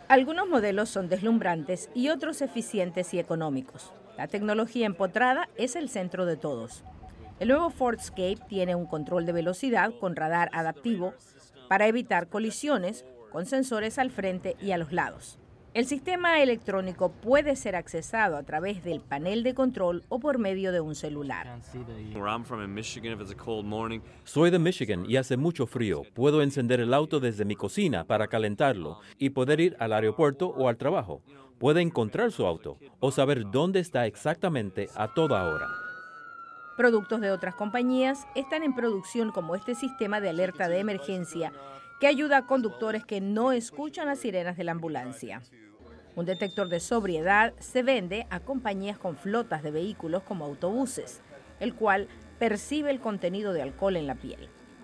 Algunos modelos son deslumbrantes y otros eficientes y económicos. La tecnología empotrada es el centro de todos. El nuevo Ford Escape tiene un control de velocidad con radar adaptivo para evitar colisiones con sensores al frente y a los lados. El sistema electrónico puede ser accesado a través del panel de control o por medio de un celular. Soy de Michigan y hace mucho frío. Puedo encender el auto desde mi cocina para calentarlo y poder ir al aeropuerto o al trabajo. Puede encontrar su auto o saber dónde está exactamente a toda hora. Productos de otras compañías están en producción, como este sistema de alerta de emergencia que ayuda a conductores que no escuchan las sirenas de la ambulancia. Un detector de sobriedad se vende a compañías con flotas de vehículos como autobuses, el cual percibe el contenido de alcohol en la piel.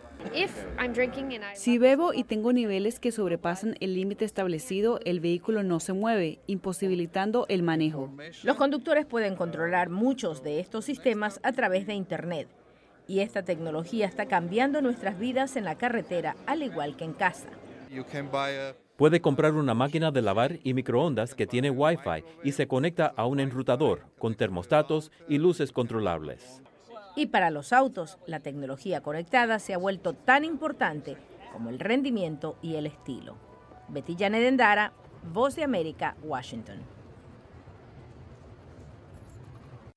Si bebo y tengo niveles que sobrepasan el límite establecido, el vehículo no se mueve, imposibilitando el manejo. Los conductores pueden controlar muchos de estos sistemas a través de Internet. Y esta tecnología está cambiando nuestras vidas en la carretera, al igual que en casa. Puede comprar una máquina de lavar y microondas que tiene Wi-Fi y se conecta a un enrutador con termostatos y luces controlables. Y para los autos, la tecnología conectada se ha vuelto tan importante como el rendimiento y el estilo. Betty Janet Endara, Voz de América, Washington.